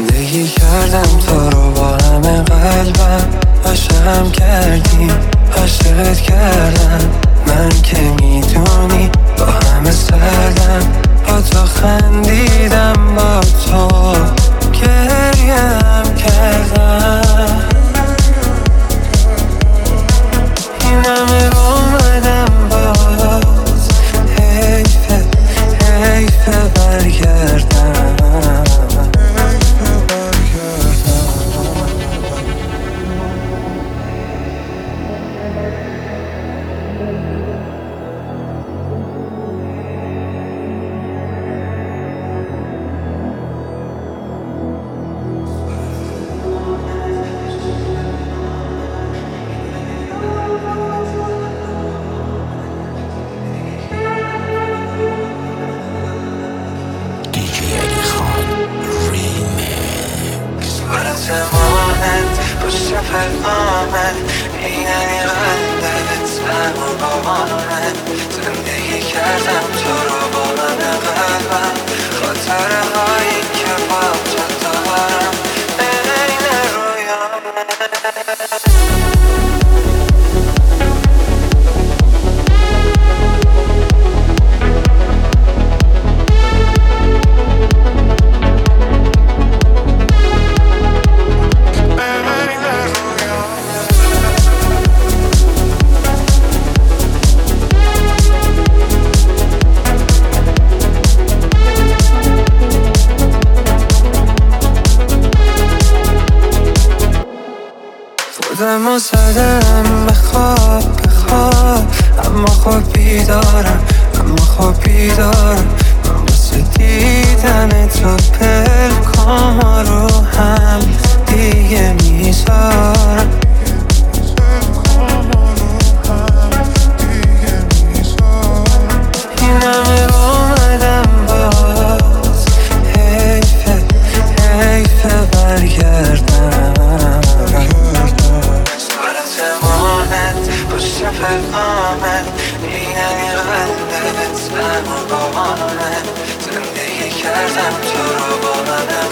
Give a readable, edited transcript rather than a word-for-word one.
زندگی کردم تو رو با همه قلبم، عاشقم کردی، عاشقت کردم. من که میدونی با همه سردم، با تو خندیدم، با تو گریم کردم. این همه اومدم باز، حیفه حیفه برگردم. زمانت پشت پلامت، ایننی قلبت همون بابانت. زندگی کردم تو رو با من قلبم، خاطره هایی که با تو دارم این رویامت. خودمو زدم به خواب به خواب، اما خواب بیدارم، اما خواب بیدارم. من واسه دیدن تو پلکامو رو هم دیگه میذارم. این همه اومدم باز، حیفه حیفه برگردم. پشت پلامت، ایننی قلبت همون بابانت. زندگی کردم تو رو با من